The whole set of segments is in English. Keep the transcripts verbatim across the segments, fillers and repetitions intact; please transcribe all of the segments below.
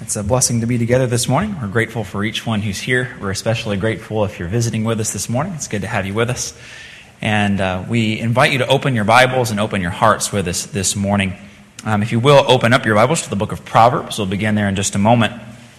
It's a blessing to be together this morning. We're grateful for each one who's here. We're especially grateful if you're visiting with us this morning. It's good to have you with us. And uh, we invite you to open your Bibles and open your hearts with us this morning. Um, if you will, open up your Bibles to the book of Proverbs. We'll begin there in just a moment.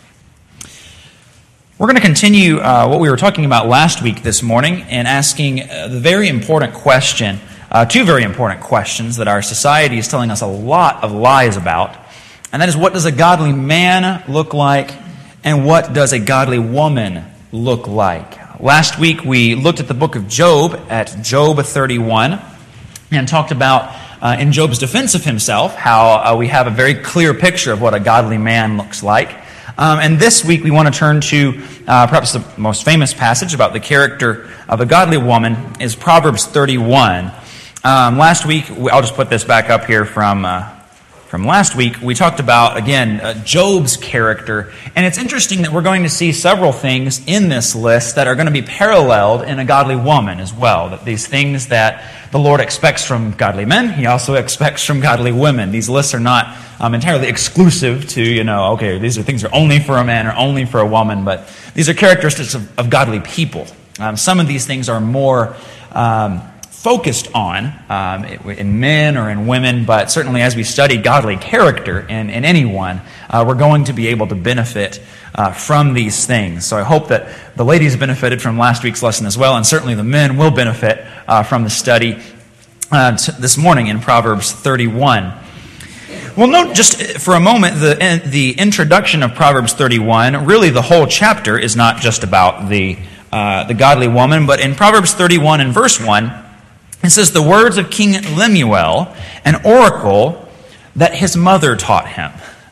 We're going to continue uh, what we were talking about last week this morning and asking uh, the very important question, uh, two very important questions that our society is telling us a lot of lies about. And that is, what does a godly man look like, and what does a godly woman look like? Last week we looked at the book of Job, at Job thirty-one, and talked about, uh, in Job's defense of himself, how uh, we have a very clear picture of what a godly man looks like. Um, and this week we want to turn to uh, perhaps the most famous passage about the character of a godly woman is Proverbs thirty-one. Um, last week, I'll just put this back up here from... Uh, From last week, we talked about, again, uh, Job's character. And it's interesting that we're going to see several things in this list that are going to be paralleled in a godly woman as well. That these things that the Lord expects from godly men, He also expects from godly women. These lists are not um, entirely exclusive to, you know, okay, these are things that are only for a man or only for a woman. But these are characteristics of, of godly people. Um, some of these things are more... Um, focused on um, in men or in women, but certainly as we study godly character in, in anyone, uh, we're going to be able to benefit uh, from these things. So I hope that the ladies benefited from last week's lesson as well, and certainly the men will benefit uh, from the study uh, t- this morning in Proverbs thirty-one. Well, note just for a moment the the introduction of Proverbs thirty-one. Really, the whole chapter is not just about the uh, the godly woman, but in Proverbs thirty-one and verse one. It says, the words of King Lemuel, an oracle that his mother taught him.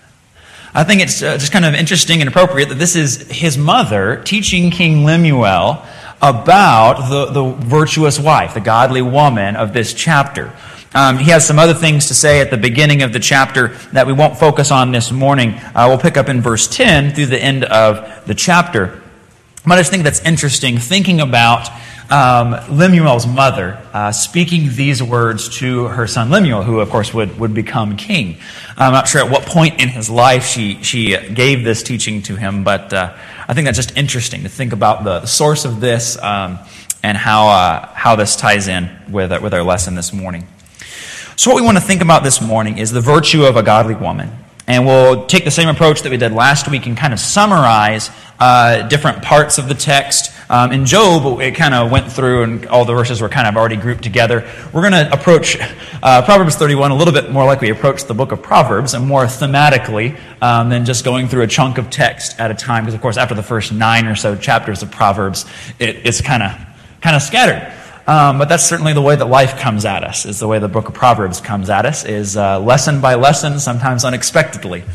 I think it's uh, just kind of interesting and appropriate that this is his mother teaching King Lemuel about the, the virtuous wife, the godly woman of this chapter. Um, he has some other things to say at the beginning of the chapter that we won't focus on this morning. Uh, we'll pick up in verse ten through the end of the chapter. But I just think that's interesting, thinking about Um, Lemuel's mother uh, speaking these words to her son Lemuel, who of course would, would become king. I'm not sure at what point in his life she she gave this teaching to him, but uh, I think that's just interesting to think about the, the source of this um, and how uh, how this ties in with uh, with our lesson this morning. So what we want to think about this morning is the virtue of a godly woman. And we'll take the same approach that we did last week and kind of summarize uh, different parts of the text. Um, in Job, it kind of went through and all the verses were kind of already grouped together. We're going to approach uh, Proverbs thirty-one a little bit more like we approach the book of Proverbs, and more thematically um, than just going through a chunk of text at a time. Because, of course, after the first nine or so chapters of Proverbs, it, it's kind of kind of scattered. Um, but that's certainly the way that life comes at us, is the way the book of Proverbs comes at us, is uh, lesson by lesson, sometimes unexpectedly.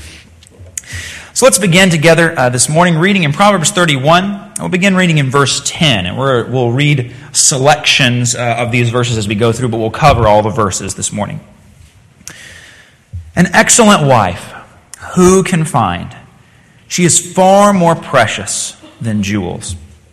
So let's begin together uh, this morning reading in Proverbs thirty-one. We'll begin reading in verse ten, and we're, we'll read selections uh, of these verses as we go through, but we'll cover all the verses this morning. An excellent wife, who can find? She is far more precious than jewels.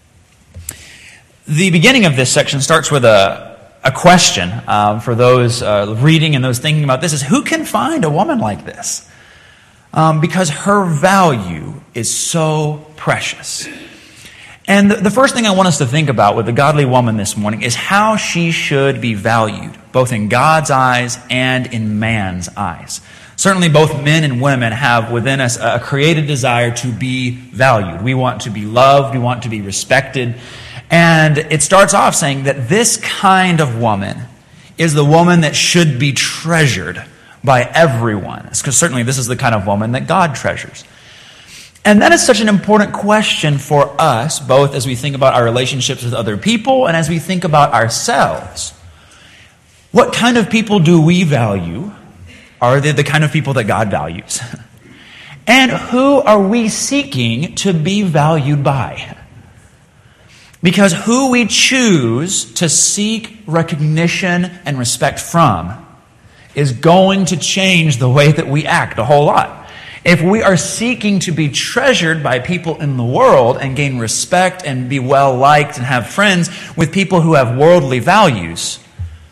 The beginning of this section starts with a, a question um, for those uh, reading and those thinking about this, is who can find a woman like this? Um, because her value is so precious. And the, the first thing I want us to think about with the godly woman this morning is how she should be valued, both in God's eyes and in man's eyes. Certainly both men and women have within us a created desire to be valued. We want to be loved, we want to be respected. And it starts off saying that this kind of woman is the woman that should be treasured by everyone. Because certainly this is the kind of woman that God treasures. And that is such an important question for us, both as we think about our relationships with other people and as we think about ourselves. What kind of people do we value? Are they the kind of people that God values? And who are we seeking to be valued by? Because who we choose to seek recognition and respect from is going to change the way that we act a whole lot. If we are seeking to be treasured by people in the world and gain respect and be well liked and have friends with people who have worldly values,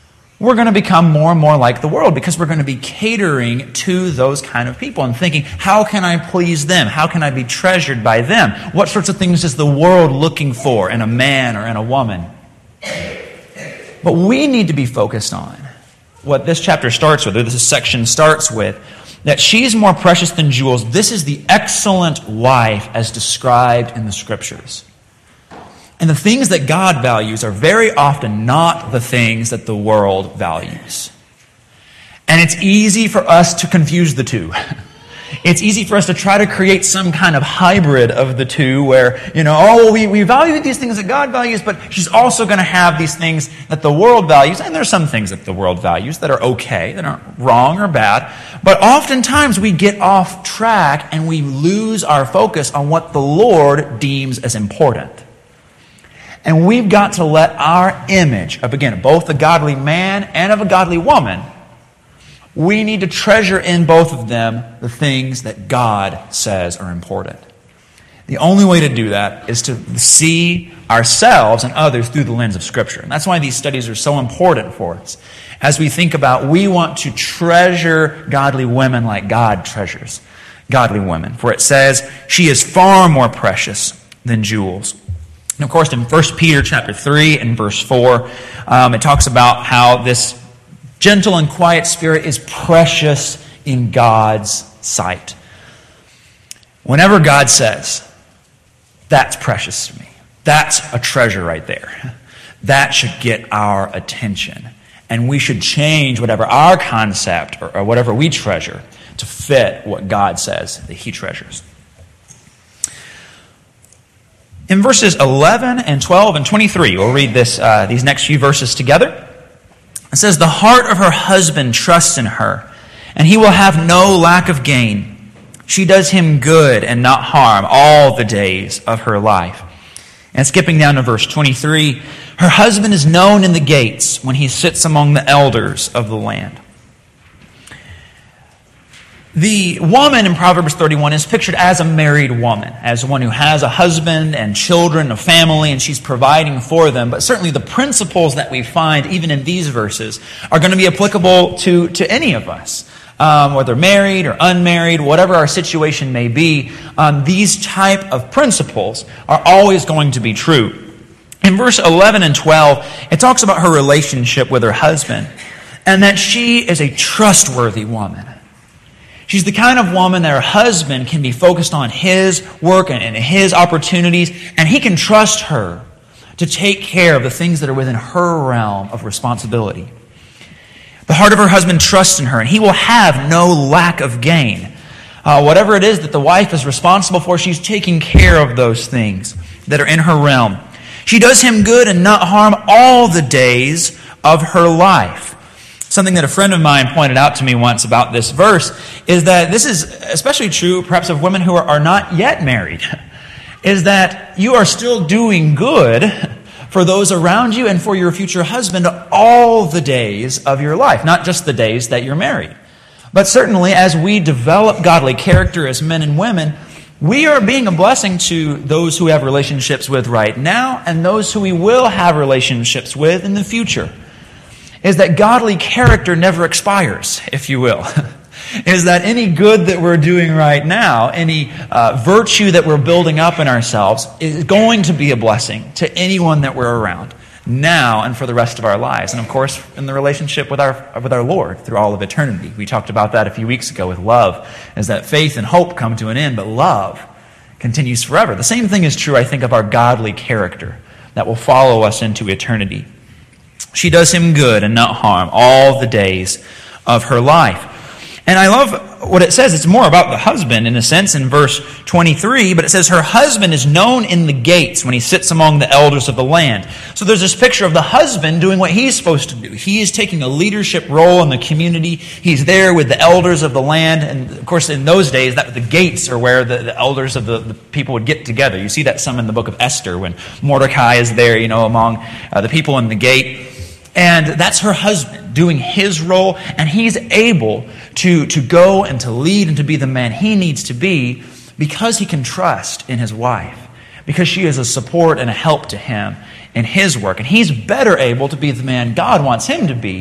we're going to become more and more like the world because we're going to be catering to those kind of people and thinking, how can I please them? How can I be treasured by them? What sorts of things is the world looking for in a man or in a woman? But we need to be focused on what this chapter starts with, or this section starts with, that she's more precious than jewels. This is the excellent wife as described in the Scriptures. And the things that God values are very often not the things that the world values. And it's easy for us to confuse the two. It's easy for us to try to create some kind of hybrid of the two where, you know, oh, we, we value these things that God values, but she's also going to have these things that the world values. And there's some things that the world values that are okay, that aren't wrong or bad. But oftentimes we get off track and we lose our focus on what the Lord deems as important. And we've got to let our image of, again, both a godly man and of a godly woman, we need to treasure in both of them the things that God says are important. The only way to do that is to see ourselves and others through the lens of Scripture. And that's why these studies are so important for us. As we think about, we want to treasure godly women like God treasures godly women. For it says, she is far more precious than jewels. And of course, in First Peter chapter three and verse four, um, it talks about how this gentle and quiet spirit is precious in God's sight. Whenever God says, that's precious to me, that's a treasure right there, that should get our attention. And we should change whatever our concept or, or whatever we treasure to fit what God says that He treasures. In verses eleven and twelve and twenty-three, we'll read this uh, these next few verses together. It says, the heart of her husband trusts in her, and he will have no lack of gain. She does him good and not harm all the days of her life. And skipping down to verse twenty-three, her husband is known in the gates when he sits among the elders of the land. The woman in Proverbs thirty-one is pictured as a married woman, as one who has a husband and children, a family, and she's providing for them. But certainly the principles that we find, even in these verses, are going to be applicable to, to any of us. Um, whether married or unmarried, whatever our situation may be, um, these type of principles are always going to be true. In verse eleven and twelve, it talks about her relationship with her husband, and that she is a trustworthy woman. She's the kind of woman that her husband can be focused on his work and his opportunities, and he can trust her to take care of the things that are within her realm of responsibility. The heart of her husband trusts in her, and he will have no lack of gain. Uh, whatever it is that the wife is responsible for, she's taking care of those things that are in her realm. She does him good and not harm all the days of her life. Something that a friend of mine pointed out to me once about this verse is that this is especially true perhaps of women who are, are not yet married, is that you are still doing good for those around you and for your future husband all the days of your life, not just the days that you're married. But certainly as we develop godly character as men and women, we are being a blessing to those who we have relationships with right now and those who we will have relationships with in the future. Is that godly character never expires, if you will. Is that any good that we're doing right now, any uh, virtue that we're building up in ourselves, is going to be a blessing to anyone that we're around, now and for the rest of our lives. And of course, in the relationship with our with our Lord through all of eternity. We talked about that a few weeks ago with love, is that faith and hope come to an end, but love continues forever. The same thing is true, I think, of our godly character that will follow us into eternity. She does him good and not harm all the days of her life. And I love what it says. It's more about the husband in a sense in verse twenty-three, but it says her husband is known in the gates when he sits among the elders of the land. So there's this picture of the husband doing what he's supposed to do. He is taking a leadership role in the community. He's there with the elders of the land. And of course, in those days, that the gates are where the, the elders of the, the people would get together. You see that some in the book of Esther when Mordecai is there, you know, among uh, the people in the gate. And that's her husband doing his role, and he's able to, to go and to lead and to be the man he needs to be because he can trust in his wife, because she is a support and a help to him in his work. And he's better able to be the man God wants him to be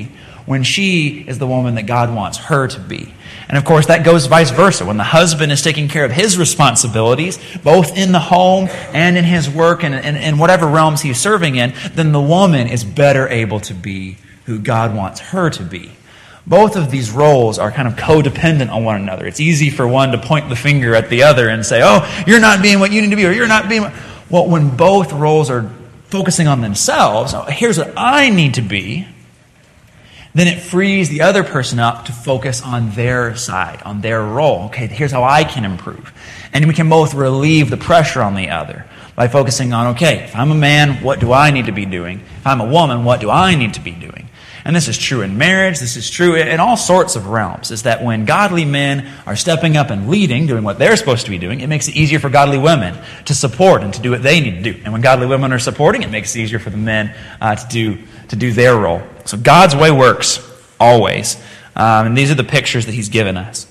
when she is the woman that God wants her to be. And of course, that goes vice versa. When the husband is taking care of his responsibilities, both in the home and in his work and in whatever realms he's serving in, then the woman is better able to be who God wants her to be. Both of these roles are kind of codependent on one another. It's easy for one to point the finger at the other and say, oh, you're not being what you need to be, or you're not being what... Well, when both roles are focusing on themselves, oh, here's what I need to be, then it frees the other person up to focus on their side, on their role. Okay, here's how I can improve. And we can both relieve the pressure on the other by focusing on, okay, if I'm a man, what do I need to be doing? If I'm a woman, what do I need to be doing? And this is true in marriage, this is true in all sorts of realms, is that when godly men are stepping up and leading, doing what they're supposed to be doing, it makes it easier for godly women to support and to do what they need to do. And when godly women are supporting, it makes it easier for the men uh, to do to do their role. So God's way works always. Um, and these are the pictures that he's given us.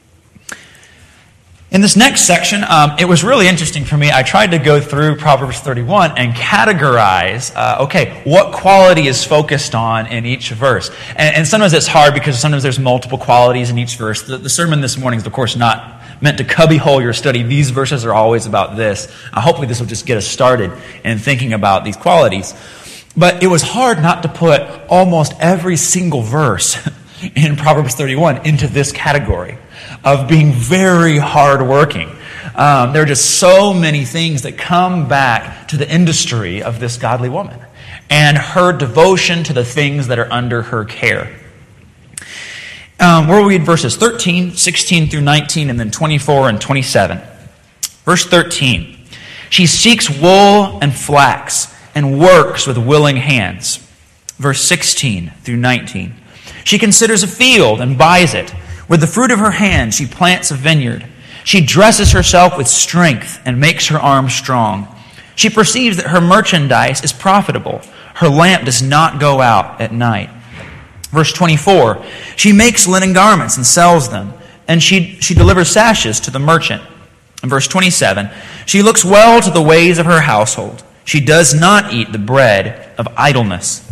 In this next section, um, it was really interesting for me. I tried to go through Proverbs thirty-one and categorize, uh, okay, what quality is focused on in each verse. And, and sometimes it's hard because sometimes there's multiple qualities in each verse. The, the sermon this morning is, of course, not meant to cubbyhole your study. These verses are always about this. Uh, hopefully this will just get us started in thinking about these qualities. But it was hard not to put almost every single verse in Proverbs thirty-one into this category of being very hardworking. Um, there are just so many things that come back to the industry of this godly woman and her devotion to the things that are under her care. Um, we'll read verses thirteen, sixteen through nineteen, and then twenty-four and twenty-seven. Verse thirteen, she seeks wool and flax and works with willing hands. Verse sixteen through nineteen, she considers a field and buys it. With the fruit of her hand, she plants a vineyard. She dresses herself with strength and makes her arms strong. She perceives that her merchandise is profitable. Her lamp does not go out at night. Verse twenty-four, she makes linen garments and sells them, and she, she delivers sashes to the merchant. In verse twenty-seven, she looks well to the ways of her household. She does not eat the bread of idleness.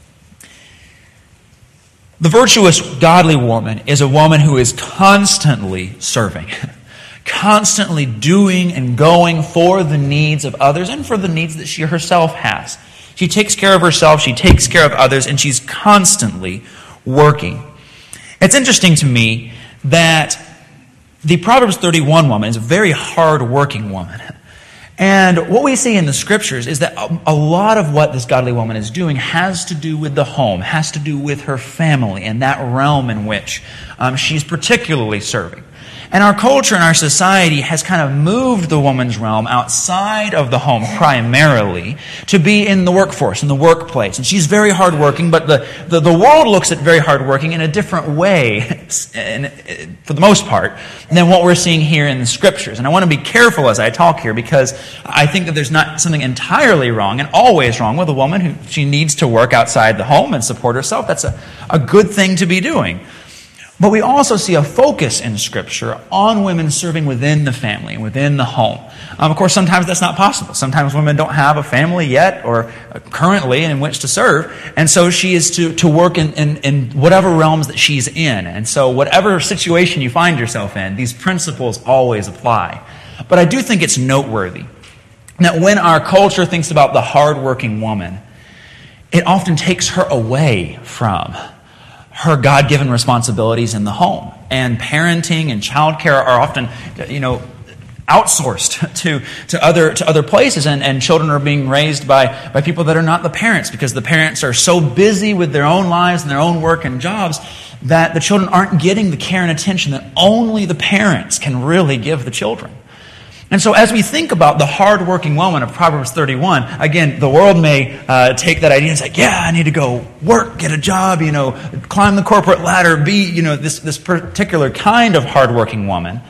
The virtuous, godly woman is a woman who is constantly serving, constantly doing and going for the needs of others and for the needs that she herself has. She takes care of herself, she takes care of others, and she's constantly working. It's interesting to me that the Proverbs thirty-one woman is a very hard-working woman. And what we see in the Scriptures is that a lot of what this godly woman is doing has to do with the home, has to do with her family and that realm in which um, she's particularly serving. And our culture and our society has kind of moved the woman's realm outside of the home primarily to be in the workforce, in the workplace. And she's very hardworking, but the, the, the world looks at very hardworking in a different way, and for the most part, than what we're seeing here in the Scriptures. And I want to be careful as I talk here because I think that there's not something entirely wrong and always wrong with a woman who she needs to work outside the home and support herself. That's a, a good thing to be doing. But we also see a focus in Scripture on women serving within the family and within the home. Um, of course, sometimes that's not possible. Sometimes women don't have a family yet or currently in which to serve. And so she is to, to work in, in, in whatever realms that she's in. And so whatever situation you find yourself in, these principles always apply. But I do think it's noteworthy that when our culture thinks about the hardworking woman, it often takes her away from her God-given responsibilities in the home. And parenting and childcare are often, you know, outsourced to, to other to other places, and, and children are being raised by, by people that are not the parents, because the parents are so busy with their own lives and their own work and jobs that the children aren't getting the care and attention that only the parents can really give the children. And so as we think about the hardworking woman of Proverbs thirty-one, again, the world may uh, take that idea and say, yeah, I need to go work, get a job, you know, climb the corporate ladder, be, you know, this, this particular kind of hardworking woman.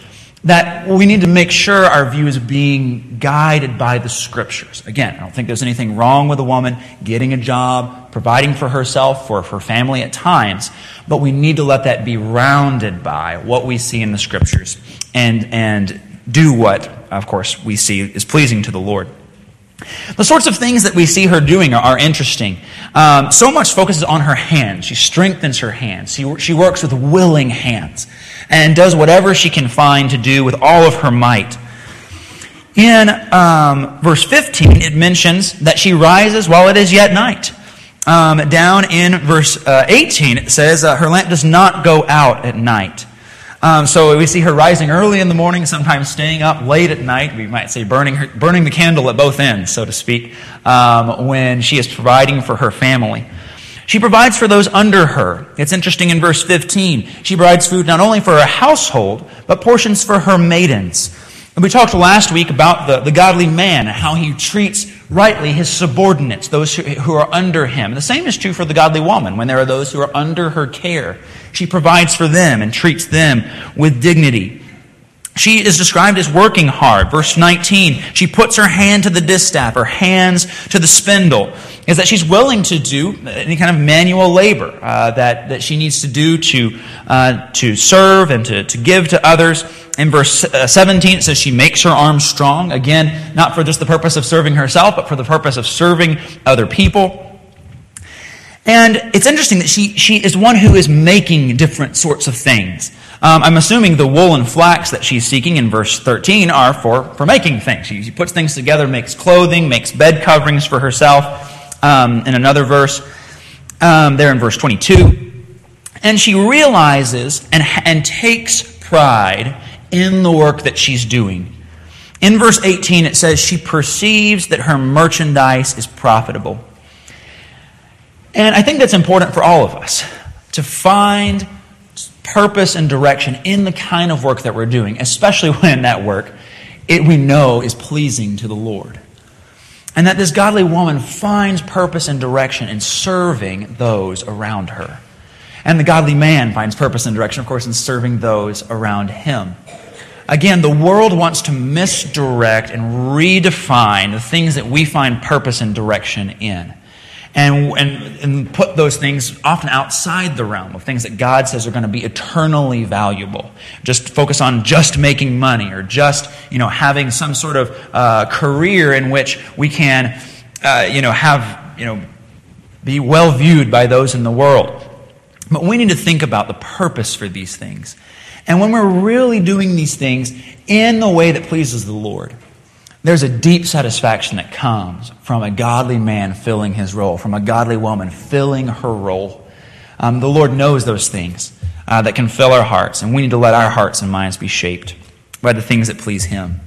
That we need to make sure our view is being guided by the Scriptures. Again, I don't think there's anything wrong with a woman getting a job, providing for herself, for her family at times, but we need to let that be rounded by what we see in the Scriptures and and do what, of course, we see is pleasing to the Lord. The sorts of things that we see her doing are, are interesting. Um, so much focuses on her hands. She strengthens her hands. She, she works with willing hands and does whatever she can find to do with all of her might. In um, verse fifteen, it mentions that she rises while it is yet night. Um, down in verse uh, eighteen, it says uh, her lamp does not go out at night. Um, so we see her rising early in the morning, sometimes staying up late at night. We might say burning her, burning the candle at both ends, so to speak, um, when she is providing for her family. She provides for those under her. It's interesting in verse fifteen. She provides food not only for her household, but portions for her maidens. And we talked last week about the, the godly man, how he treats rightly his subordinates, those who, who are under him. The same is true for the godly woman when there are those who are under her care. She provides for them and treats them with dignity. She is described as working hard. Verse nineteen, she puts her hand to the distaff, her hands to the spindle, is that she's willing to do any kind of manual labor uh, that, that she needs to do to, uh, to serve and to, to give to others. In verse seventeen, it says she makes her arms strong. Again, not for just the purpose of serving herself, but for the purpose of serving other people. And it's interesting that she, she is one who is making different sorts of things. Um, I'm assuming the wool and flax that she's seeking in verse thirteen are for, for making things. She, she puts things together, makes clothing, makes bed coverings for herself. Um, in another verse, um, there in verse twenty-two. And she realizes and, and takes pride in the work that she's doing. In verse eighteen, it says she perceives that her merchandise is profitable. And I think that's important for all of us, to find purpose and direction in the kind of work that we're doing, especially when that work, it we know, is pleasing to the Lord. And that this godly woman finds purpose and direction in serving those around her. And the godly man finds purpose and direction, of course, in serving those around him. Again, the world wants to misdirect and redefine the things that we find purpose and direction in. And, and, and put those things often outside the realm of things that God says are going to be eternally valuable. Just focus on just making money or just, you know, having some sort of uh, career in which we can, uh, you know, have, you know, be well viewed by those in the world. But we need to think about the purpose for these things. And when we're really doing these things in the way that pleases the Lord, there's a deep satisfaction that comes from a godly man filling his role, from a godly woman filling her role. Um, the Lord knows those things uh, that can fill our hearts, and we need to let our hearts and minds be shaped by the things that please Him.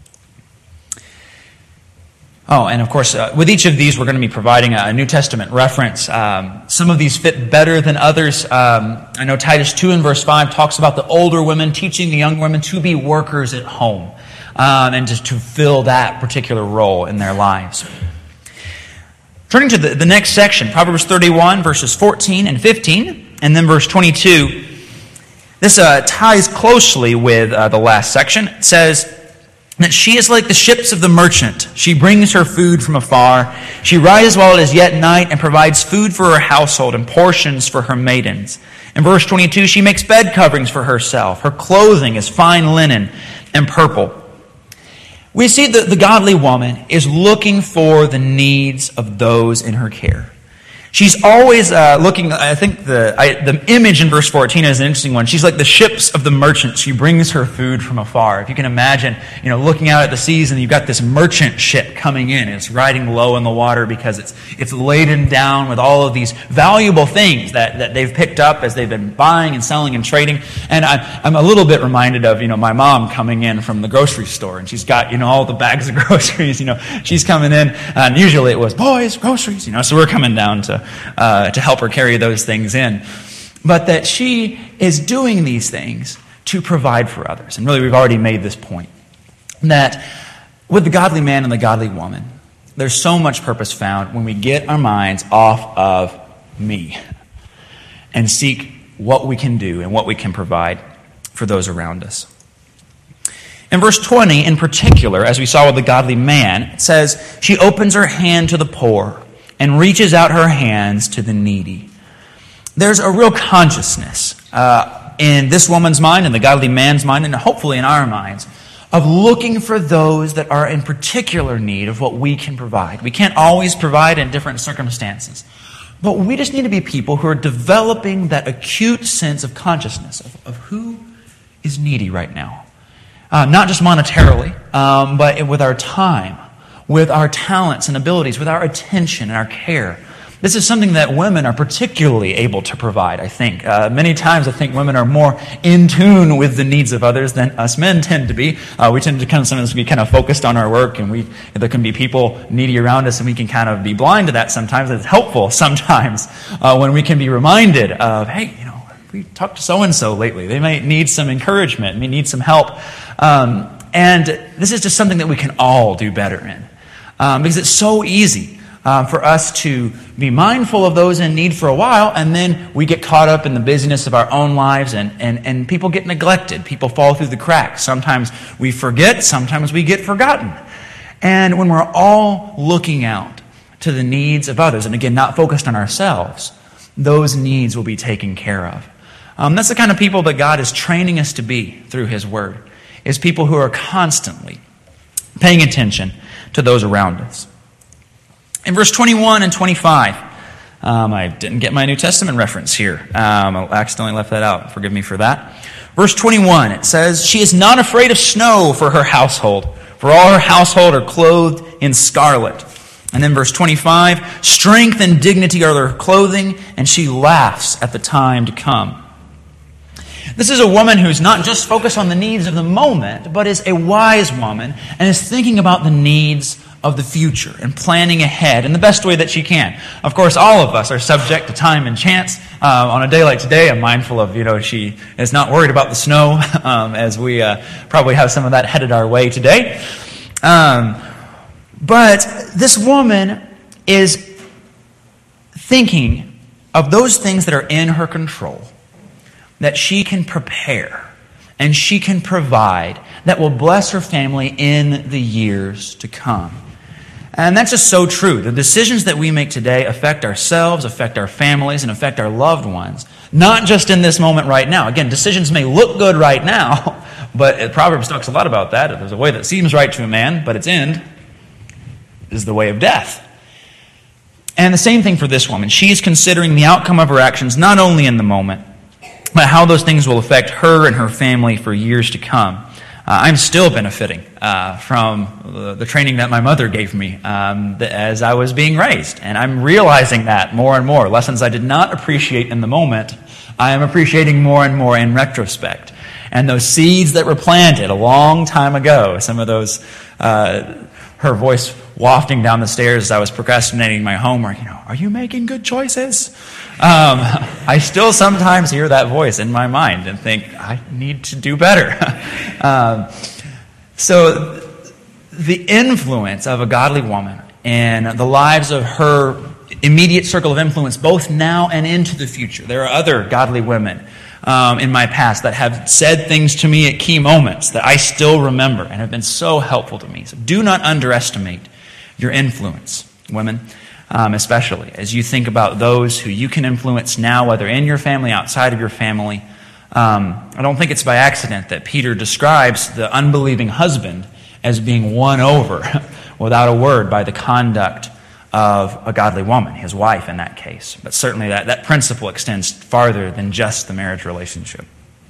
Oh, and of course, uh, with each of these, we're going to be providing a New Testament reference. Um, some of these fit better than others. Um, I know Titus two and verse five talks about the older women teaching the young women to be workers at home. Um, and just to fill that particular role in their lives. Turning to the, the next section, Proverbs thirty-one, verses fourteen and fifteen, and then verse twenty-two. This uh, ties closely with uh, the last section. It says that she is like the ships of the merchant. She brings her food from afar. She rises while it is yet night and provides food for her household and portions for her maidens. In verse twenty-two, she makes bed coverings for herself. Her clothing is fine linen and purple. We see that the godly woman is looking for the needs of those in her care. She's always uh, looking, I think the I, the image in verse fourteen is an interesting one. She's like the ships of the merchant. She brings her food from afar. If you can imagine, you know, looking out at the seas and you've got this merchant ship coming in. It's riding low in the water because it's it's laden down with all of these valuable things that, that they've picked up as they've been buying and selling and trading. And I, I'm a little bit reminded of, you know, my mom coming in from the grocery store, and she's got, you know, all the bags of groceries. You know, she's coming in, and usually it was, boys, groceries, you know, so we're coming down to Uh, to help her carry those things in. But that she is doing these things to provide for others. And really, we've already made this point. That with the godly man and the godly woman, there's so much purpose found when we get our minds off of me and seek what we can do and what we can provide for those around us. In verse twenty, in particular, as we saw with the godly man, it says, she opens her hand to the poor and reaches out her hands to the needy. There's a real consciousness uh, in this woman's mind and the godly man's mind, and hopefully in our minds, of looking for those that are in particular need of what we can provide. We can't always provide in different circumstances, but we just need to be people who are developing that acute sense of consciousness of, of who is needy right now. Uh, not just monetarily, um, but with our time, with our talents and abilities, with our attention and our care. This is something that women are particularly able to provide, I think. Uh, many times I think women are more in tune with the needs of others than us men tend to be. Uh, we tend to kind of sometimes be kind of focused on our work, and we there can be people needy around us, and we can kind of be blind to that sometimes. It's helpful sometimes uh, when we can be reminded of, hey, you know, we talked to so-and-so lately. They might need some encouragement. They need some help. Um, and this is just something that we can all do better in. Um, because it's so easy Uh, for us to be mindful of those in need for a while, and then we get caught up in the busyness of our own lives, and, and, and people get neglected. People fall through the cracks. Sometimes we forget, sometimes we get forgotten. And when we're all looking out to the needs of others, and again, not focused on ourselves, those needs will be taken care of. Um, that's the kind of people that God is training us to be through His Word, is people who are constantly paying attention to those around us. In verse twenty-one and twenty-five, um, I didn't get my New Testament reference here. Um, I accidentally left that out. Forgive me for that. Verse twenty-one, it says, "She is not afraid of snow for her household, for all her household are clothed in scarlet." And then verse twenty-five, "Strength and dignity are their clothing, and she laughs at the time to come." This is a woman who's not just focused on the needs of the moment, but is a wise woman and is thinking about the needs of the future and planning ahead in the best way that she can. Of course, all of us are subject to time and chance. Uh, on a day like today, I'm mindful of, you know, she is not worried about the snow, um, as we uh, probably have some of that headed our way today. Um, but this woman is thinking of those things that are in her control, that she can prepare and she can provide, that will bless her family in the years to come. And that's just so true. The decisions that we make today affect ourselves, affect our families, and affect our loved ones. Not just in this moment right now. Again, decisions may look good right now, but Proverbs talks a lot about that. There's a way that seems right to a man, but its end is the way of death. And the same thing for this woman. She is considering the outcome of her actions not only in the moment, but how those things will affect her and her family for years to come. Uh, I'm still benefiting uh, from the, the training that my mother gave me um, the, as I was being raised. And I'm realizing that more and more. Lessons I did not appreciate in the moment, I am appreciating more and more in retrospect. And those seeds that were planted a long time ago, some of those, uh, her voice wafting down the stairs as I was procrastinating my homework, you know, "Are you making good choices?" Um, I still sometimes hear that voice in my mind and think, I need to do better. um, so the influence of a godly woman in the lives of her immediate circle of influence, both now and into the future. There are other godly women um, in my past that have said things to me at key moments that I still remember and have been so helpful to me. So do not underestimate your influence, women. Um, especially as you think about those who you can influence now, whether in your family, outside of your family. Um, I don't think it's by accident that Peter describes the unbelieving husband as being won over without a word by the conduct of a godly woman, his wife in that case. But certainly that, that principle extends farther than just the marriage relationship.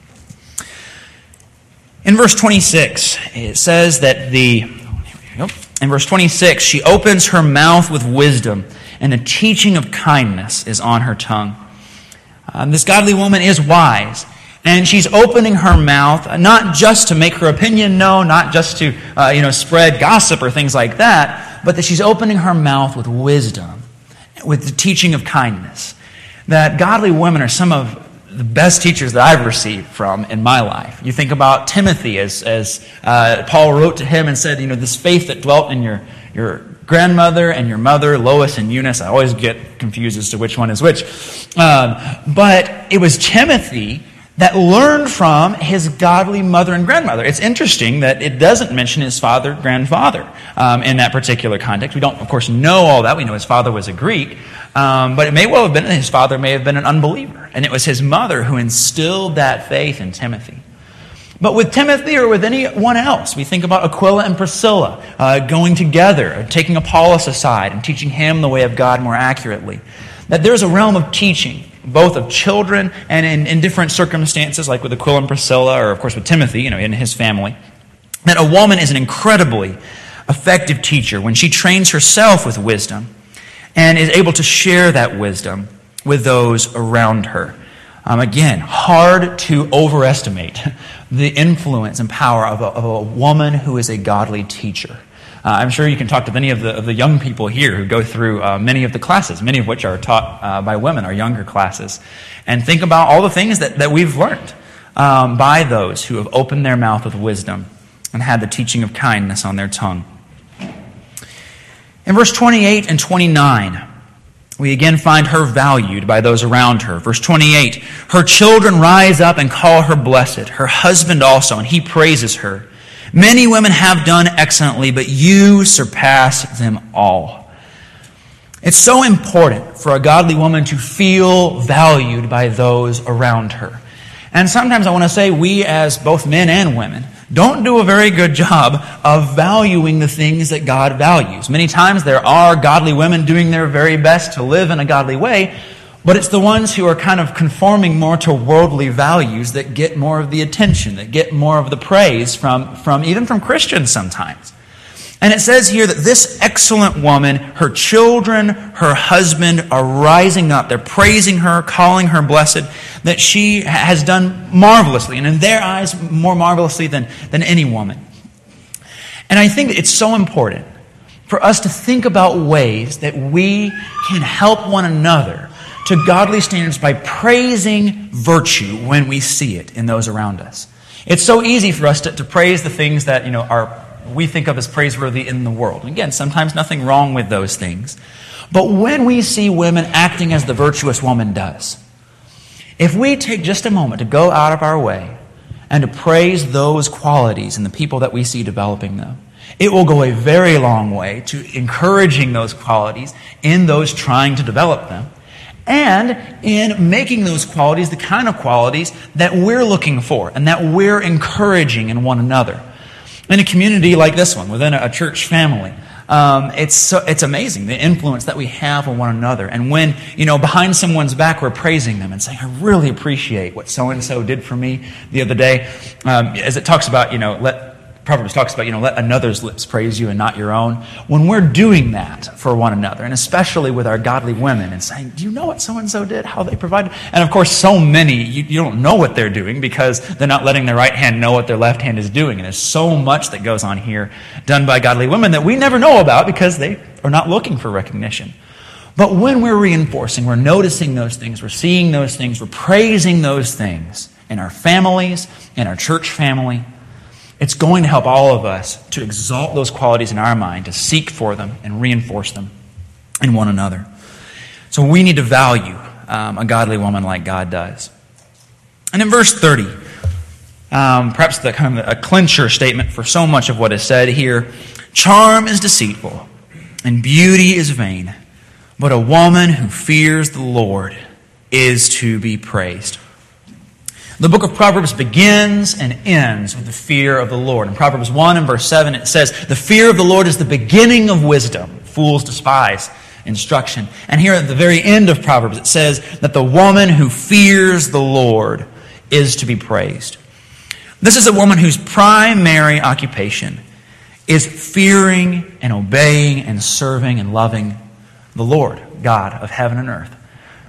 In verse twenty-six, it says that the... Here we go. In verse twenty-six, she opens her mouth with wisdom, and the teaching of kindness is on her tongue. Um, this godly woman is wise, and she's opening her mouth not just to make her opinion known, not just to uh, you know spread gossip or things like that, but that she's opening her mouth with wisdom, with the teaching of kindness. That godly women are some of the best teachers that I've received from in my life. You think about Timothy as as uh, Paul wrote to him and said, you know, this faith that dwelt in your, your grandmother and your mother, Lois and Eunice. I always get confused as to which one is which. Um, but it was Timothy that learned from his godly mother and grandmother. It's interesting that it doesn't mention his father, grandfather um, in that particular context. We don't, of course, know all that. We know his father was a Greek. Um, but it may well have been that his father may have been an unbeliever. And it was his mother who instilled that faith in Timothy. But with Timothy or with anyone else, we think about Aquila and Priscilla uh, going together, taking Apollos aside and teaching him the way of God more accurately. That there's a realm of teaching, both of children and in, in different circumstances, like with Aquila and Priscilla, or of course with Timothy, you know, in his family, that a woman is an incredibly effective teacher when she trains herself with wisdom and is able to share that wisdom with those around her. Um, again, hard to overestimate the influence and power of a, of a woman who is a godly teacher. Uh, I'm sure you can talk to many of the, of the young people here who go through uh, many of the classes, many of which are taught uh, by women, our younger classes, and think about all the things that, that we've learned um, by those who have opened their mouth with wisdom and had the teaching of kindness on their tongue. In verse twenty-eight and twenty-nine, we again find her valued by those around her. Verse twenty-eight, her children rise up and call her blessed, her husband also, and he praises her. Many women have done excellently, but you surpass them all. It's so important for a godly woman to feel valued by those around her. And sometimes I want to say we as both men and women don't do a very good job of valuing the things that God values. Many times there are godly women doing their very best to live in a godly way, but it's the ones who are kind of conforming more to worldly values that get more of the attention, that get more of the praise from, from even from Christians sometimes. And it says here that this excellent woman, her children, her husband are rising up. They're praising her, calling her blessed, that she has done marvelously, and in their eyes, more marvelously than, than any woman. And I think that it's so important for us to think about ways that we can help one another to godly standards by praising virtue when we see it in those around us. It's so easy for us to, to praise the things that, you know, are we think of as praiseworthy in the world. Again, sometimes nothing wrong with those things. But when we see women acting as the virtuous woman does, if we take just a moment to go out of our way and to praise those qualities in the people that we see developing them, it will go a very long way to encouraging those qualities in those trying to develop them, and in making those qualities the kind of qualities that we're looking for and that we're encouraging in one another. In a community like this one, within a church family, um, it's so, it's amazing the influence that we have on one another. And when, you know, behind someone's back, we're praising them and saying, "I really appreciate what so and so did for me the other day." Um, as it talks about, you know, let Proverbs talks about, you know, let another's lips praise you and not your own. When we're doing that for one another, and especially with our godly women, and saying, "Do you know what so and so did? How they provided?" And of course, so many you, you don't know what they're doing because they're not letting their right hand know what their left hand is doing. And there's so much that goes on here done by godly women that we never know about because they are not looking for recognition. But when we're reinforcing, we're noticing those things, we're seeing those things, we're praising those things in our families, in our church family, it's going to help all of us to exalt those qualities in our mind, to seek for them and reinforce them in one another. So we need to value um, a godly woman like God does. And in verse thirty, um, perhaps the kind of a clincher statement for so much of what is said here, charm is deceitful and beauty is vain, but a woman who fears the Lord is to be praised. The book of Proverbs begins and ends with the fear of the Lord. In Proverbs one and verse seven, it says, "The fear of the Lord is the beginning of wisdom. Fools despise instruction." And here at the very end of Proverbs, it says that the woman who fears the Lord is to be praised. This is a woman whose primary occupation is fearing and obeying and serving and loving the Lord, God of heaven and earth.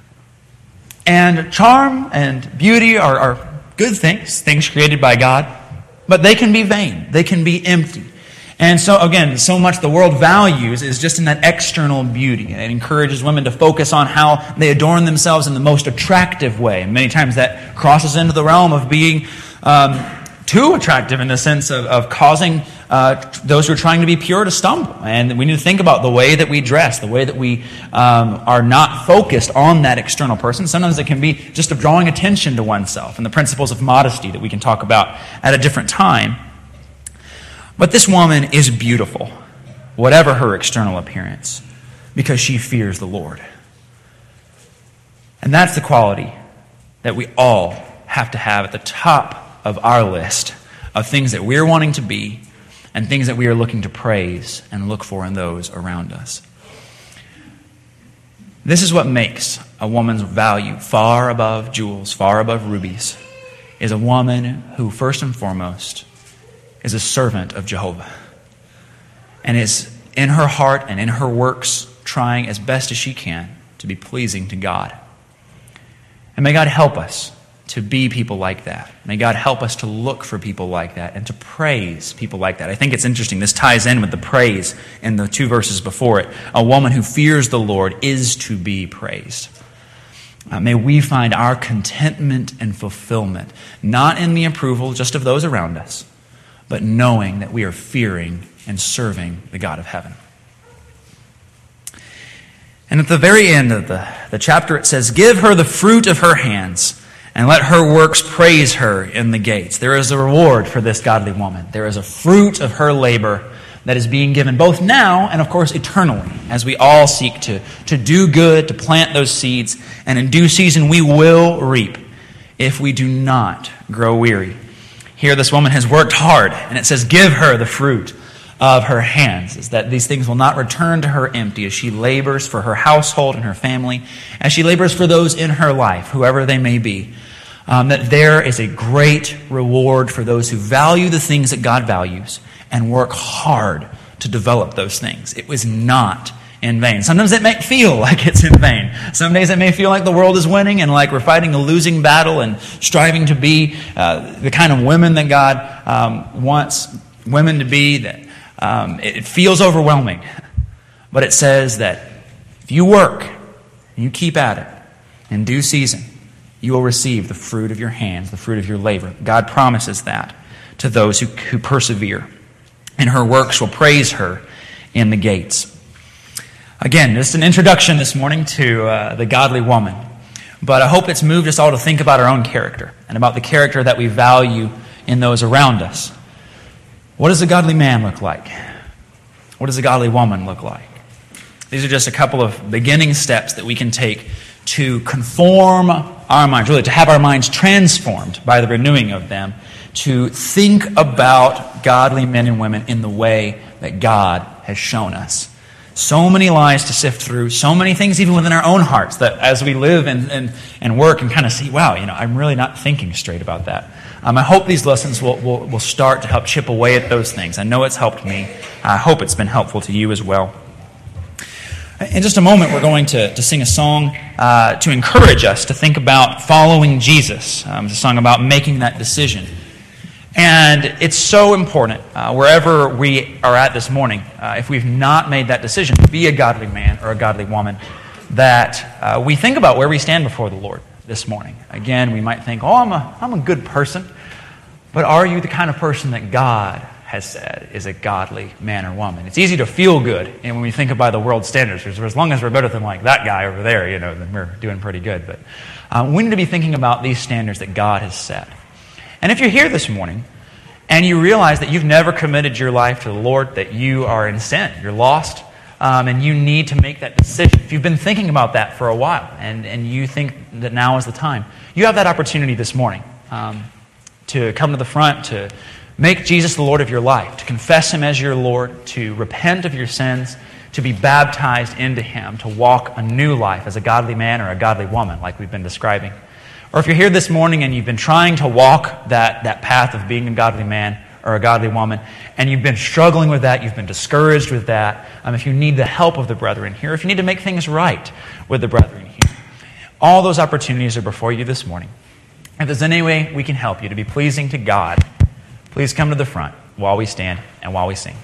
And charm and beauty are, are good things, things created by God, but they can be vain. They can be empty. And so, again, so much the world values is just in that external beauty. And it encourages women to focus on how they adorn themselves in the most attractive way. And many times that crosses into the realm of being um, too attractive in the sense of, of causing uh, those who are trying to be pure to stumble. And we need to think about the way that we dress, the way that we um, are not focused on that external person. Sometimes it can be just of drawing attention to oneself and the principles of modesty that we can talk about at a different time. But this woman is beautiful, whatever her external appearance, because she fears the Lord. And that's the quality that we all have to have at the top of our list of things that we're wanting to be and things that we are looking to praise and look for in those around us. This is what makes a woman's value far above jewels, far above rubies, is a woman who, first and foremost, is a servant of Jehovah and is in her heart and in her works trying as best as she can to be pleasing to God. And may God help us to be people like that. May God help us to look for people like that and to praise people like that. I think it's interesting. This ties in with the praise in the two verses before it. A woman who fears the Lord is to be praised. Uh, may we find our contentment and fulfillment, not in the approval just of those around us, but knowing that we are fearing and serving the God of heaven. And at the very end of the, the chapter it says, "Give her the fruit of her hands, and let her works praise her in the gates." There is a reward for this godly woman. There is a fruit of her labor that is being given both now and, of course, eternally, as we all seek to, to do good, to plant those seeds, and in due season we will reap if we do not grow weary. Here this woman has worked hard, and it says, "Give her the fruit of her hands," is that these things will not return to her empty as she labors for her household and her family, as she labors for those in her life, whoever they may be. Um, that there is a great reward for those who value the things that God values and work hard to develop those things. It was not in vain. Sometimes it may feel like it's in vain. Some days it may feel like the world is winning and like we're fighting a losing battle and striving to be uh, the kind of women that God um, wants women to be. That um, it feels overwhelming. But it says that if you work, you keep at it in due season, you will receive the fruit of your hands, the fruit of your labor. God promises that to those who, who persevere. And her works will praise her in the gates. Again, just an introduction this morning to uh, the godly woman. But I hope it's moved us all to think about our own character and about the character that we value in those around us. What does a godly man look like? What does a godly woman look like? These are just a couple of beginning steps that we can take to conform our minds, really to have our minds transformed by the renewing of them, to think about godly men and women in the way that God has shown us. So many lies to sift through, so many things even within our own hearts that as we live and, and, and work and kind of see, wow, you know, I'm really not thinking straight about that. Um, I hope these lessons will, will, will start to help chip away at those things. I know it's helped me. I hope it's been helpful to you as well. In just a moment, we're going to, to sing a song uh, to encourage us to think about following Jesus. Um, it's a song about making that decision. And it's so important, uh, wherever we are at this morning, uh, if we've not made that decision to be a godly man or a godly woman, that uh, we think about where we stand before the Lord this morning. Again, we might think, oh, I'm a, I'm a good person. But are you the kind of person that God has said is a godly man or woman? It's easy to feel good, and when we think about the world standards, as long as we're better than like that guy over there, you know, then we're doing pretty good. But um, we need to be thinking about these standards that God has set. And if you're here this morning and you realize that you've never committed your life to the Lord, that you are in sin, you're lost, um, and you need to make that decision. If you've been thinking about that for a while and, and you think that now is the time, you have that opportunity this morning um, to come to the front, to make Jesus the Lord of your life, to confess Him as your Lord, to repent of your sins, to be baptized into Him, to walk a new life as a godly man or a godly woman like we've been describing. Or if you're here this morning and you've been trying to walk that, that path of being a godly man or a godly woman, and you've been struggling with that, you've been discouraged with that, um, if you need the help of the brethren here, if you need to make things right with the brethren here, all those opportunities are before you this morning. If there's any way we can help you to be pleasing to God, please come to the front while we stand and while we sing.